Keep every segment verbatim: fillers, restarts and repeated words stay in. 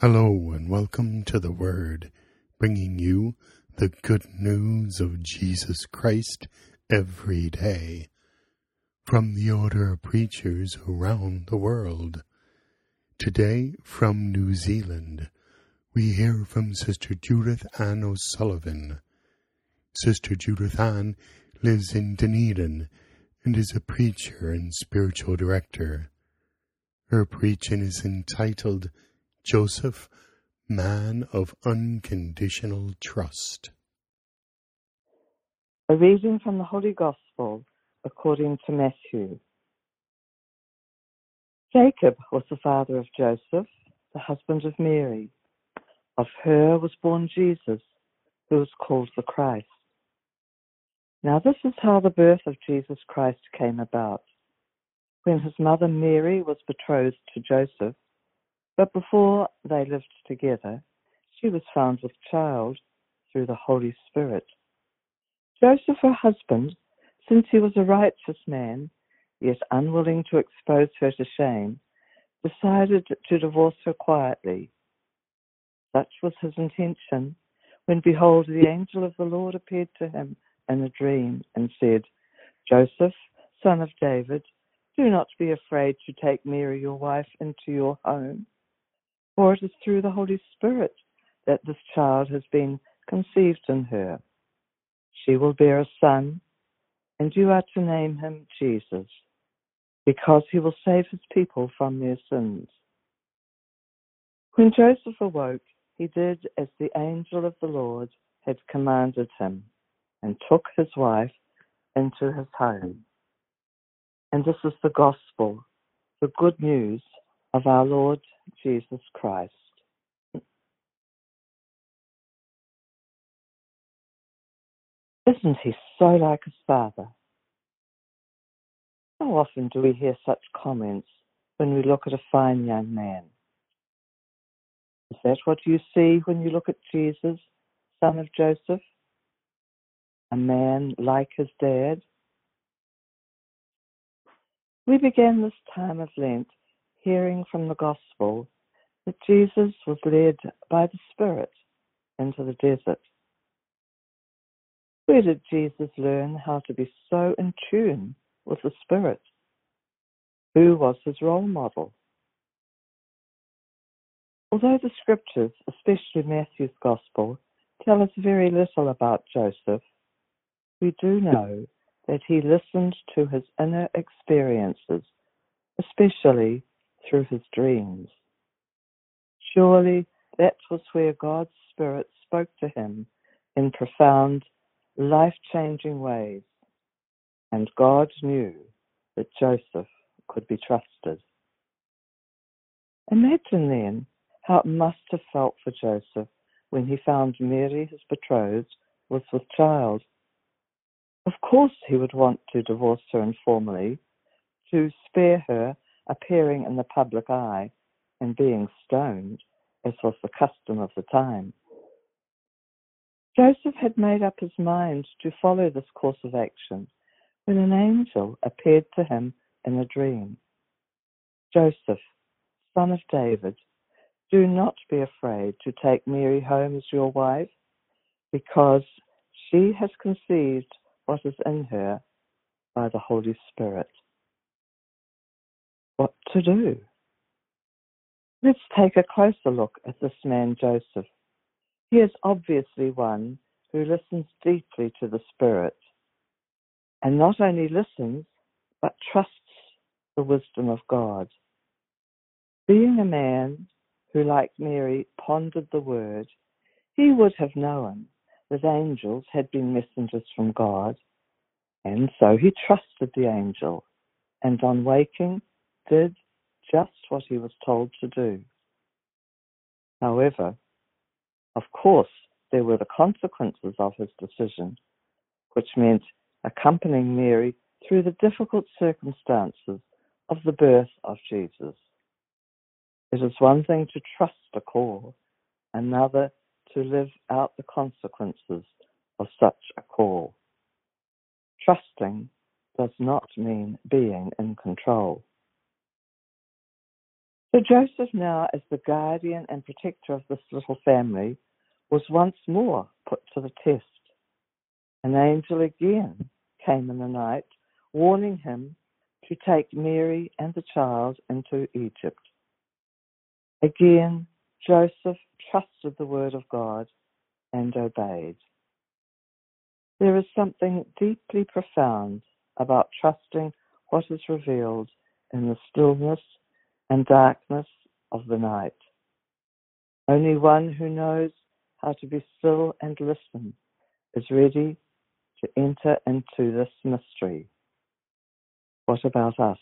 Hello and welcome to the Word, bringing you the good news of Jesus Christ every day from the Order of Preachers around the world. Today from New Zealand, we hear from Sister Judith Ann O'Sullivan. Sister Judith Ann lives in Dunedin and is a preacher and spiritual director. Her preaching is entitled Joseph, Man of Unconditional Trust. A reading from the Holy Gospel according to Matthew. Jacob was the father of Joseph, the husband of Mary. Of her was born Jesus, who was called the Christ. Now this is how the birth of Jesus Christ came about. When his mother Mary was betrothed to Joseph, but before they lived together, she was found with child through the Holy Spirit. Joseph, her husband, since he was a righteous man, yet unwilling to expose her to shame, decided to divorce her quietly. Such was his intention, when behold, the angel of the Lord appeared to him in a dream and said, Joseph, son of David, do not be afraid to take Mary your wife into your home, for it is through the Holy Spirit that this child has been conceived in her. She will bear a son, and you are to name him Jesus, because he will save his people from their sins. When Joseph awoke, he did as the angel of the Lord had commanded him, and took his wife into his home. And this is the gospel, the good news of our Lord Jesus Christ. Isn't he so like his father? How often do we hear such comments when we look at a fine young man? Is that what you see when you look at Jesus, son of Joseph? A man like his dad? We began this time of Lent hearing from the Gospel that Jesus was led by the Spirit into the desert. Where did Jesus learn how to be so in tune with the Spirit? Who was his role model? Although the scriptures, especially Matthew's Gospel, tell us very little about Joseph, we do know that he listened to his inner experiences, especially through his dreams. Surely that was where God's Spirit spoke to him in profound, life-changing ways, and God knew that Joseph could be trusted. Imagine then how it must have felt for Joseph when he found Mary, his betrothed, was with child. Of course he would want to divorce her informally, to spare her appearing in the public eye and being stoned, as was the custom of the time. Joseph had made up his mind to follow this course of action when an angel appeared to him in a dream. Joseph, son of David, do not be afraid to take Mary home as your wife, because she has conceived what is in her by the Holy Spirit. What to do? Let's take a closer look at this man Joseph. He is obviously one who listens deeply to the Spirit, and not only listens, but trusts the wisdom of God. Being a man who, like Mary, pondered the Word, he would have known that angels had been messengers from God, and so he trusted the angel, and on waking, did just what he was told to do. However, of course, there were the consequences of his decision, which meant accompanying Mary through the difficult circumstances of the birth of Jesus. It is one thing to trust a call, another to live out the consequences of such a call. Trusting does not mean being in control. So Joseph, now as the guardian and protector of this little family, was once more put to the test. An angel again came in the night, warning him to take Mary and the child into Egypt. Again, Joseph trusted the word of God and obeyed. There is something deeply profound about trusting what is revealed in the stillness and darkness of the night. Only one who knows how to be still and listen is ready to enter into this mystery. What about us?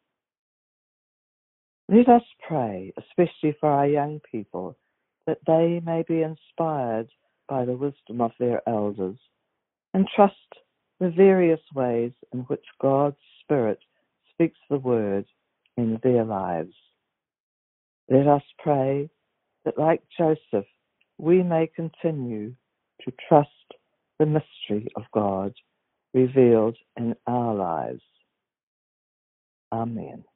Let us pray, especially for our young people, that they may be inspired by the wisdom of their elders and trust the various ways in which God's Spirit speaks the word in their lives. Let us pray that, like Joseph, we may continue to trust the mystery of God revealed in our lives. Amen.